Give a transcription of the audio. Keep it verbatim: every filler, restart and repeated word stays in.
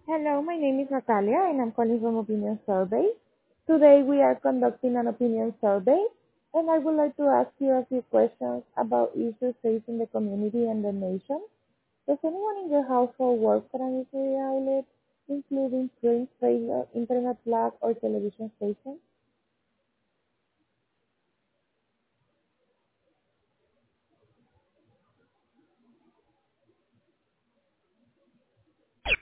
Hello, my name is Natalia and I'm calling from Opinion Survey. Today we are conducting an opinion survey and I would like to ask you a few questions about issues facing the community and the nation. Does anyone in your household work for a media outlet, including print, radio, internet blog, or television station?